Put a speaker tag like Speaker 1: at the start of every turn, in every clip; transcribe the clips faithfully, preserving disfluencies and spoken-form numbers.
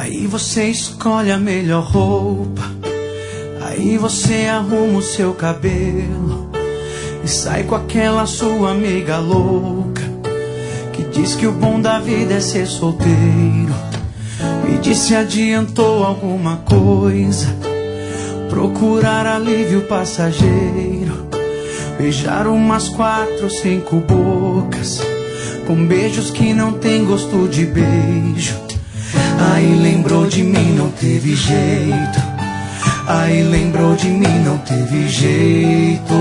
Speaker 1: Aí você escolhe a melhor roupa, aí você arruma o seu cabelo e sai com aquela sua amiga louca que diz que o bom da vida é ser solteiro. Me diz se adiantou alguma coisa, procurar alívio passageiro, beijar umas quatro, cinco bocas com beijos que não tem gosto de beijo. Aí lembrou de mim, não teve jeito. Aí lembrou de mim, não teve jeito.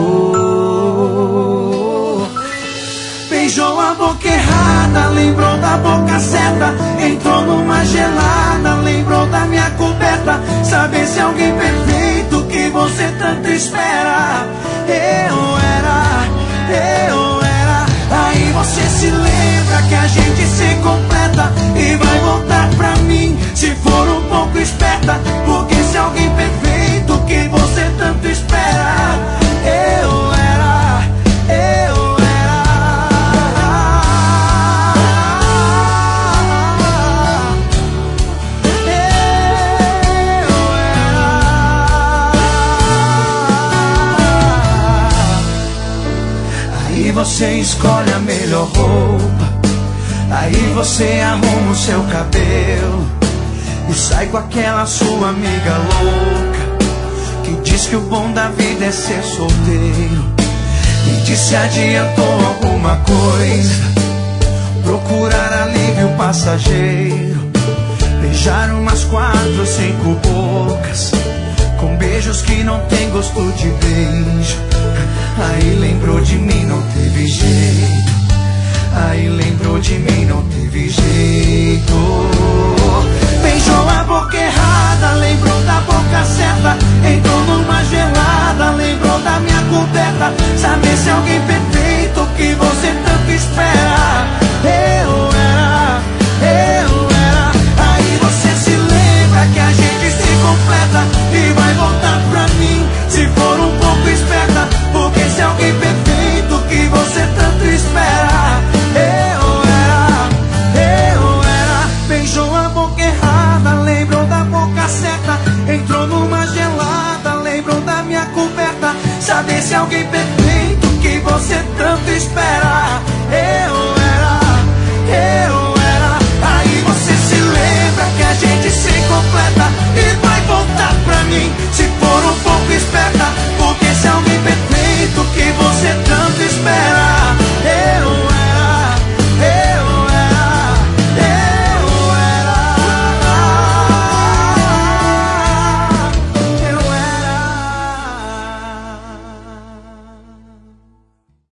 Speaker 1: Beijou a boca errada, lembrou da boca certa. Entrou numa gelada, lembrou da minha coberta. Saber se alguém perfeito que você tanto espera. Eu era, eu era. Aí você se lembra que a gente se completa e vai voltar pra mim se for um pouco esperta. Porque se alguém perfeito que você tanto espera, eu era, eu era. Eu era. Aí você escolhe a melhor roupa, aí você arruma o seu cabelo e sai com aquela sua amiga louca que diz que o bom da vida é ser solteiro. Me diz se adiantou alguma coisa, procurar alívio passageiro, beijar umas quatro, cinco bocas com beijos que não tem gosto de beijo. Aí lembrou de mim, não teve jeito. Aí lembrou de mim, não teve jeito. Beijou a boca errada, lembrou da boca certa. Entrou numa gelada, lembrou da minha coberta. Saber se alguém perfeito que você tanto espera. Eu era, eu era. Aí você se lembra que a gente se completa e vai voltar pra mim se for um pouco esperta. Porque se alguém perfeito que você tanto espera. Eu era, eu era. Beijou a boca errada, lembrou da boca certa. Entrou numa gelada, lembrou da minha coberta. Saber se alguém perfeito que você tanto espera.